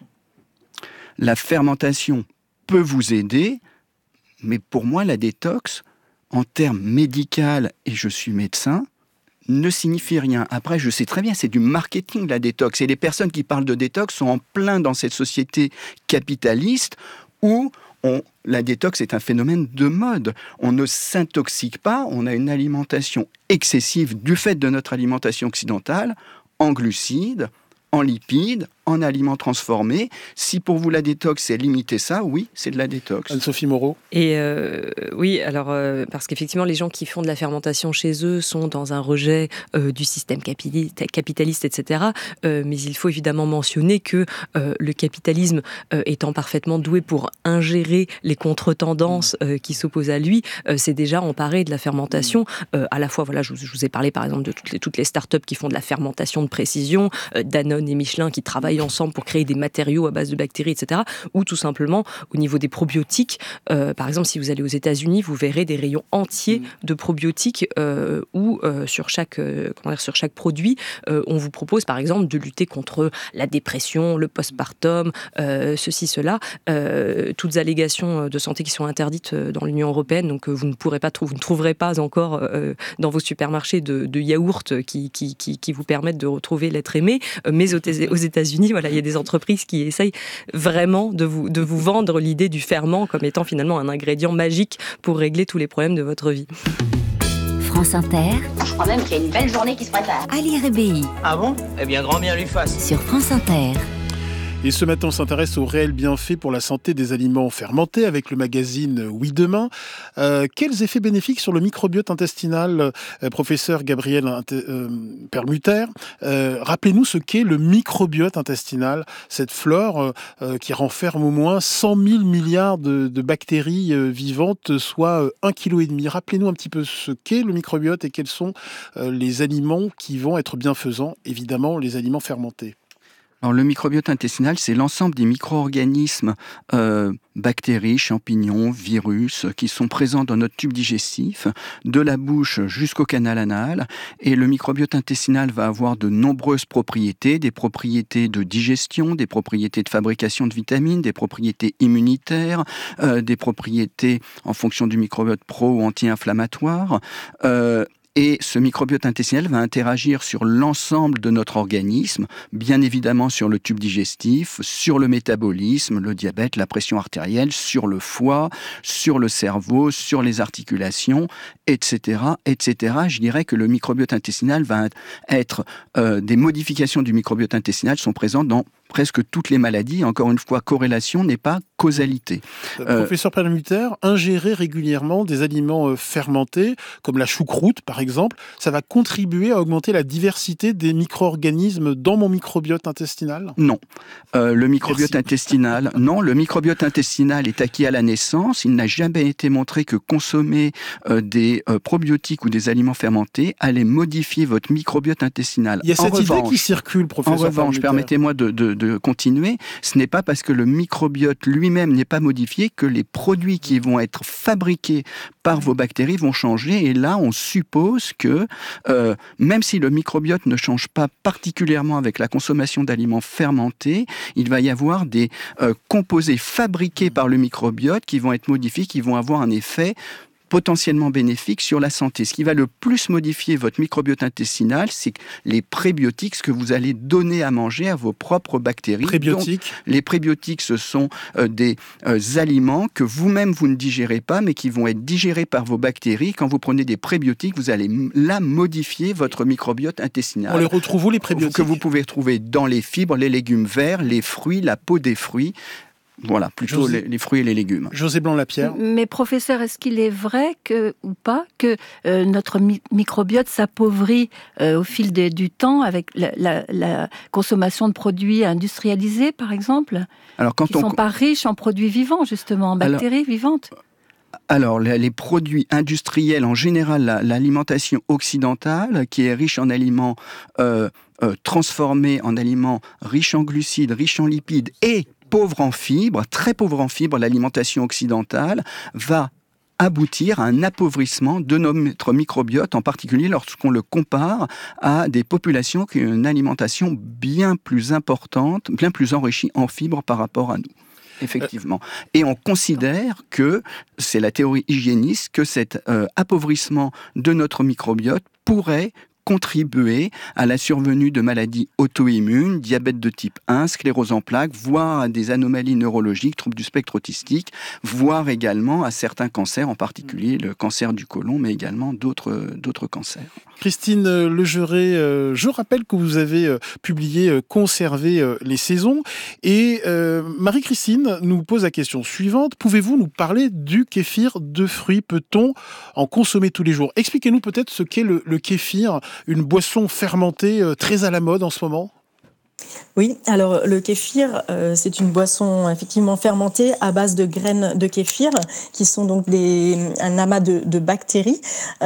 La fermentation peut vous aider, mais pour moi, la détox, en termes médicaux, et je suis médecin, ne signifie rien. Après, je sais très bien, c'est du marketing, la détox. Et les personnes qui parlent de détox sont en plein dans cette société capitaliste où la détox est un phénomène de mode. On ne s'intoxique pas, on a une alimentation excessive du fait de notre alimentation occidentale, en glucides, en lipides, en aliments transformés. Si pour vous la détox, c'est limiter ça, oui, c'est de la détox.
Anne-Sophie Moreau.
Et oui, alors, parce qu'effectivement, les gens qui font de la fermentation chez eux sont dans un rejet du système capitaliste, etc. Mais il faut évidemment mentionner que le capitalisme étant parfaitement doué pour ingérer les contre-tendances qui s'opposent à lui, c'est déjà emparé de la fermentation. À la fois, voilà, je vous ai parlé par exemple de toutes les startups qui font de la fermentation de précision, Danone et Michelin qui travaillent ensemble pour créer des matériaux à base de bactéries, etc. Ou tout simplement au niveau des probiotiques. Par exemple, si vous allez aux États-Unis, vous verrez des rayons entiers de probiotiques où sur chaque produit, on vous propose par exemple de lutter contre la dépression, le postpartum, ceci, cela. Toutes allégations de santé qui sont interdites dans l'Union européenne, donc vous ne trouverez pas encore dans vos supermarchés de yaourts qui vous permettent de retrouver l'être aimé. Mais aux États-Unis, voilà, il y a des entreprises qui essayent vraiment de vous vendre l'idée du ferment comme étant finalement un ingrédient magique pour régler tous les problèmes de votre vie.
France Inter.
Je crois même qu'il y a une belle journée qui se prépare.
Ali Rebéi.
Ah bon ? Eh bien, grand bien lui fasse.
Sur France Inter.
Et ce matin, on s'intéresse aux réels bienfaits pour la santé des aliments fermentés avec le magazine Oui Demain. Quels effets bénéfiques sur le microbiote intestinal, professeur Gabriel Permuter ? Rappelez-nous ce qu'est le microbiote intestinal, cette flore qui renferme au moins 100 000 milliards de bactéries vivantes, soit 1,5 kg. Rappelez-nous un petit peu ce qu'est le microbiote et quels sont les aliments qui vont être bienfaisants, évidemment les aliments fermentés.
Alors, le microbiote intestinal, c'est l'ensemble des micro-organismes, bactéries, champignons, virus, qui sont présents dans notre tube digestif, de la bouche jusqu'au canal anal. Et le microbiote intestinal va avoir de nombreuses propriétés, des propriétés de digestion, des propriétés de fabrication de vitamines, des propriétés immunitaires, des propriétés en fonction du microbiote pro ou anti-inflammatoire. Et ce microbiote intestinal va interagir sur l'ensemble de notre organisme, bien évidemment sur le tube digestif, sur le métabolisme, le diabète, la pression artérielle, sur le foie, sur le cerveau, sur les articulations, etc., etc. Je dirais que le microbiote intestinal va être... des modifications du microbiote intestinal sont présentes dans presque toutes les maladies. Encore une fois, corrélation n'est pas causalité.
Professeur Perlmutter, ingérer régulièrement des aliments fermentés, comme la choucroute par exemple, ça va contribuer à augmenter la diversité des micro-organismes dans mon microbiote intestinal ?
Non. Le microbiote intestinal, non. Le microbiote intestinal est acquis à la naissance. Il n'a jamais été montré que consommer des probiotiques ou des aliments fermentés allait modifier votre microbiote intestinal.
Il y a cette idée qui circule, professeur.
En revanche, permettez-moi de continuer. Ce n'est pas parce que le microbiote lui-même n'est pas modifié que les produits qui vont être fabriqués par vos bactéries vont changer. Et là, on suppose que même si le microbiote ne change pas particulièrement avec la consommation d'aliments fermentés, il va y avoir des composés fabriqués par le microbiote qui vont être modifiés, qui vont avoir un effet potentiellement bénéfique sur la santé. Ce qui va le plus modifier votre microbiote intestinal, c'est les prébiotiques, ce que vous allez donner à manger à vos propres bactéries.
Prébiotiques.
Donc, les prébiotiques, ce sont des aliments que vous-même, vous ne digérez pas, mais qui vont être digérés par vos bactéries. Quand vous prenez des prébiotiques, vous allez là modifier votre microbiote intestinal.
On les retrouve où, les prébiotiques ?
Que vous pouvez trouver dans les fibres, les légumes verts, les fruits, la peau des fruits. Voilà, plutôt les fruits et les légumes.
José Blanc-Lapierre.
Mais professeur, est-ce qu'il est vrai ou pas que notre microbiote s'appauvrit au fil du temps avec la consommation de produits industrialisés, par exemple, qui ne sont pas riches en produits vivants, justement, en bactéries vivantes ?
Alors, les produits industriels, en général, l'alimentation occidentale, qui est riche en aliments transformés, en aliments riches en glucides, riches en lipides et pauvre en fibres, très pauvre en fibres, l'alimentation occidentale va aboutir à un appauvrissement de notre microbiote, en particulier lorsqu'on le compare à des populations qui ont une alimentation bien plus importante, bien plus enrichie en fibres par rapport à nous. Effectivement. Et on considère que, c'est la théorie hygiéniste, que cet appauvrissement de notre microbiote pourrait contribuer à la survenue de maladies auto-immunes, diabète de type 1, sclérose en plaques, voire à des anomalies neurologiques, troubles du spectre autistique, voire également à certains cancers, en particulier le cancer du côlon, mais également d'autres cancers.
Christine Legeret, je rappelle que vous avez publié « Conserver les saisons » et Marie-Christine nous pose la question suivante. Pouvez-vous nous parler du kéfir de fruits ? Peut-on en consommer tous les jours ? Expliquez-nous peut-être ce qu'est le kéfir, une boisson fermentée très à la mode en ce moment.
Oui, alors le kéfir, c'est une boisson effectivement fermentée à base de graines de kéfir, qui sont donc un amas de bactéries.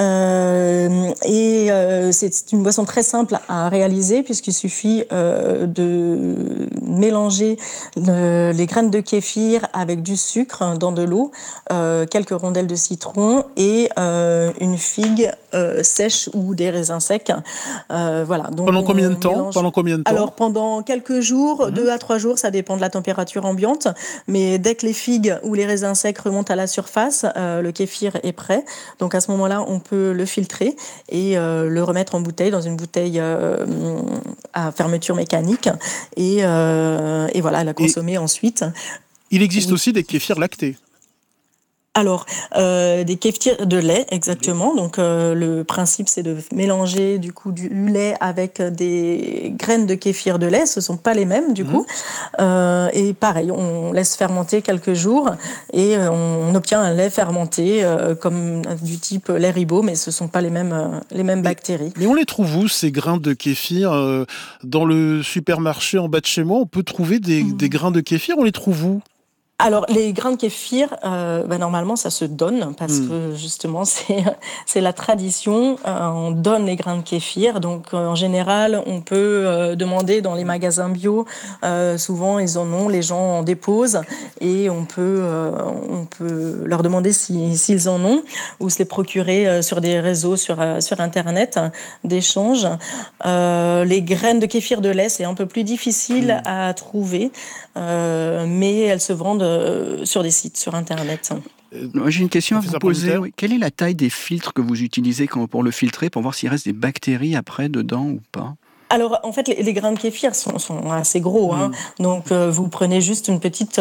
C'est une boisson très simple à réaliser, puisqu'il suffit de mélanger les graines de kéfir avec du sucre dans de l'eau, quelques rondelles de citron et une figue sèche ou des raisins secs. Voilà. Donc
Pendant combien de temps ?
Alors pendant quelques jours, 2 à 3 jours, ça dépend de la température ambiante. Mais dès que les figues ou les raisins secs remontent à la surface, le kéfir est prêt. Donc à ce moment-là, on peut le filtrer et le remettre en bouteille, dans une bouteille à fermeture mécanique. Et voilà, la consommer ensuite.
Il existe aussi des kéfirs lactés.
Alors, des kéfirs de lait, exactement. Donc, le principe, c'est de mélanger du coup du lait avec des graines de kéfir de lait. Ce sont pas les mêmes, du coup. Et pareil, on laisse fermenter quelques jours et on obtient un lait fermenté comme du type lait Ribot, mais ce sont pas les mêmes bactéries.
Mais on les trouve où, ces grains de kéfir ? Dans le supermarché en bas de chez moi, on peut trouver des grains de kéfir. On les trouve où ?
Alors, les grains de kéfir, normalement, ça se donne parce que, justement, c'est la tradition. On donne les grains de kéfir. Donc, en général, on peut demander dans les magasins bio. Souvent, ils en ont, les gens en déposent. Et on peut leur demander s'ils en ont ou se les procurer sur des réseaux, sur Internet, d'échange. Les graines de kéfir de lait, c'est un peu plus difficile à trouver. Mais elles se vendent sur des sites, sur Internet.
J'ai une question à vous poser. Quelle est la taille des filtres que vous utilisez pour le filtrer, pour voir s'il reste des bactéries après dedans ou pas ?
Alors, en fait, les grains de kéfir sont assez gros. Hein. Donc, vous prenez juste une petite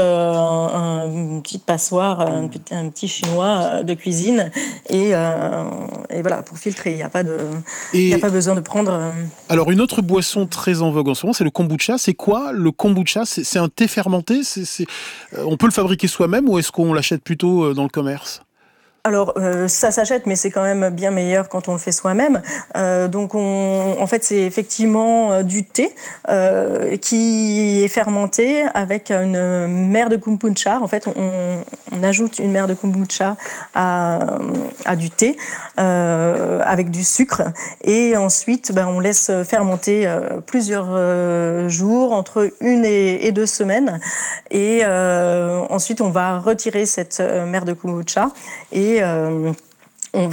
passoire, un petit chinois de cuisine, et voilà, pour filtrer. Il n'y a pas besoin de prendre...
Alors, une autre boisson très en vogue en ce moment, c'est le kombucha. C'est quoi le kombucha ? C'est un thé fermenté ? On peut le fabriquer soi-même ou est-ce qu'on l'achète plutôt dans le commerce ?
Alors, ça s'achète, mais c'est quand même bien meilleur quand on le fait soi-même. Donc, en fait, c'est effectivement du thé qui est fermenté avec une mère de kombucha. En fait, on ajoute une mère de kombucha à du thé avec du sucre. Et ensuite, on laisse fermenter plusieurs jours, entre 1 et 2 semaines. Et ensuite, on va retirer cette mère de kombucha et on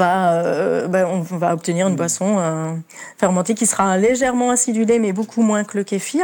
va obtenir une boisson fermentée qui sera légèrement acidulée, mais beaucoup moins que le kéfir.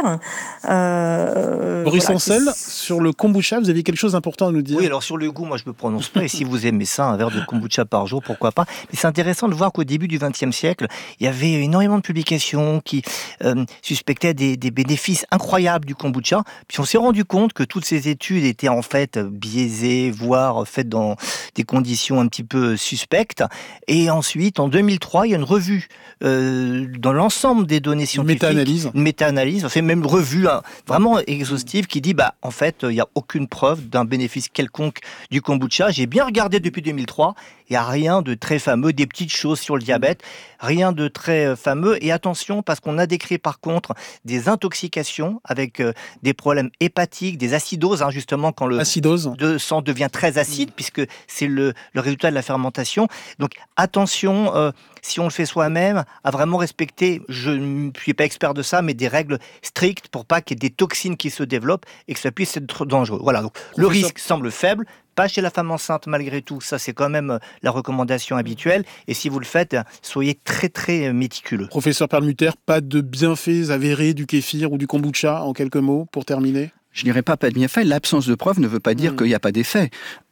Boris Ancel, sur le kombucha, vous aviez quelque chose d'important à nous dire ?
Oui, alors sur le goût, moi je me prononce pas. Et si vous aimez ça, un verre de kombucha par jour, pourquoi pas ? Mais c'est intéressant de voir qu'au début du XXe siècle, il y avait énormément de publications qui suspectaient des bénéfices incroyables du kombucha. Puis on s'est rendu compte que toutes ces études étaient en fait biaisées, voire faites dans des conditions un petit peu suspectes. Et ensuite, en 2003, il y a une revue dans l'ensemble des données scientifiques. Une méta-analyse, on fait même une revue vraiment exhaustive qui dit, en fait, il n'y a aucune preuve d'un bénéfice quelconque du kombucha. J'ai bien regardé depuis 2003, il n'y a rien de très fameux, des petites choses sur le diabète, rien de très fameux. Et attention, parce qu'on a décrit par contre des intoxications avec des problèmes hépatiques, des acidoses, justement quand le sang devient très acide, puisque c'est le résultat de la fermentation. Donc attention, si on le fait soi-même, à vraiment respecter, je ne suis pas expert de ça, mais des règles strictes pour pas qu'il y ait des toxines qui se développent et que ça puisse être dangereux. Voilà, donc le risque semble faible. Pas chez la femme enceinte malgré tout, ça c'est quand même la recommandation habituelle. Et si vous le faites, soyez très très méticuleux.
Professeur Perlmutter, pas de bienfaits avérés du kéfir ou du kombucha, en quelques mots, pour terminer ?
Je dirais pas de bienfaits. L'absence de preuve ne veut pas dire qu'il n'y a pas d'effet.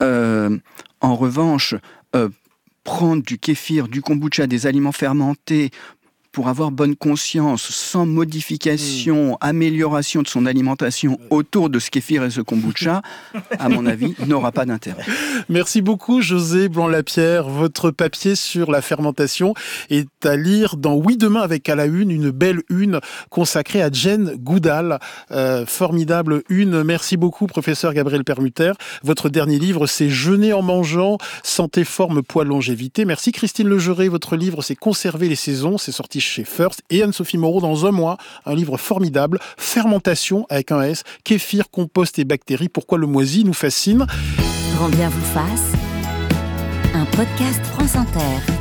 En revanche, prendre du kéfir, du kombucha, des aliments fermentés pour avoir bonne conscience, sans modification, amélioration de son alimentation autour de ce kéfir et ce kombucha, à mon avis, n'aura pas d'intérêt.
Merci beaucoup José Blanc-Lapierre. Votre papier sur la fermentation est à lire dans Oui Demain avec à la une belle une consacrée à Jane Goodall. Formidable une. Merci beaucoup professeur Gabriel Perlmutter. Votre dernier livre, c'est Jeûner en mangeant, santé, forme, poids, longévité. Merci Christine Legeré. Votre livre, c'est Conserver les saisons. C'est sorti chez First. Et Anne-Sophie Moreau, dans un mois, un livre formidable, Fermentation avec un S, kéfir, compost et bactéries, pourquoi le moisi nous fascine.
Grand bien vous fasse, un podcast France Inter.